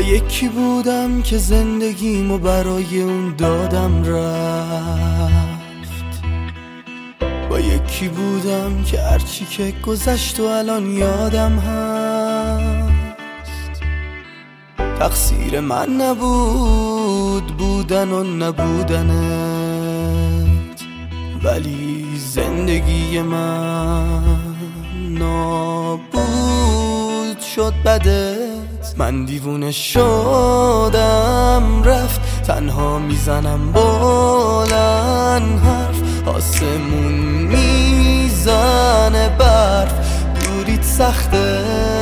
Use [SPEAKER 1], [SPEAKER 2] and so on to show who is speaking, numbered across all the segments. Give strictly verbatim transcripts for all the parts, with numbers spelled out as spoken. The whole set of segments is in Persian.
[SPEAKER 1] یکی بودم که زندگیمو برای اون دادم رفت، با یکی بودم که هرچی که گذشت و الان یادم هست. تقصیر من نبود بودن و نبودنت، ولی زندگی من نابود شد بدت. من دیوونه شدم رفت، تنها میزنم بلند حرف، آسمون میزنه برف، دوریت سخته.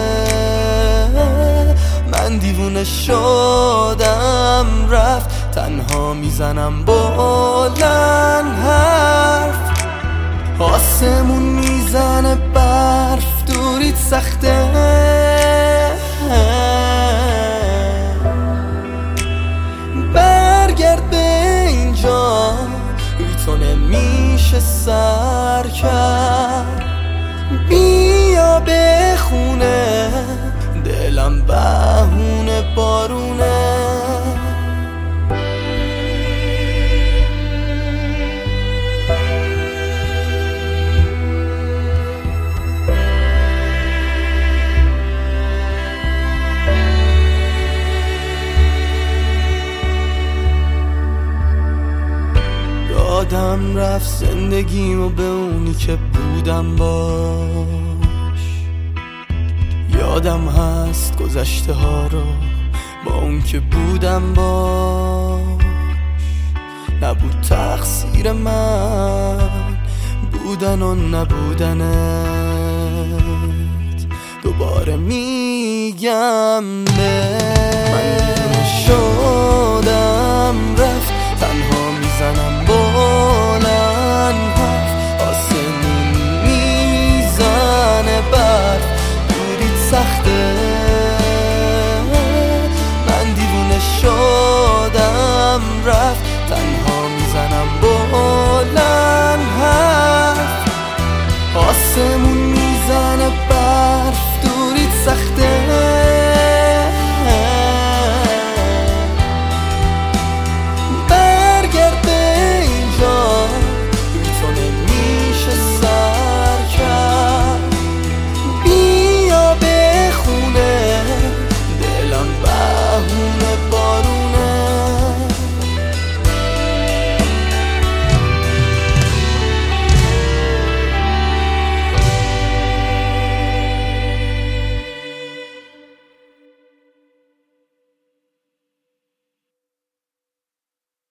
[SPEAKER 1] من دیوونه شدم رفت، تنها میزنم بلند حرف، آسمون میزنه برف، دوریت سخته. برگرد به اینجا، بی تو نمیشه سر کرد. بیا به خونه، دلم بهونه بارونه. یادم رفت زندگیمو به اونی که بودم باش، یادم هست گذشته ها رو با اون که بودم باش. نبود تقصیر من بودن و نبودنت، دوباره میگم به من دیوونه شدم رفت، تنها میزنم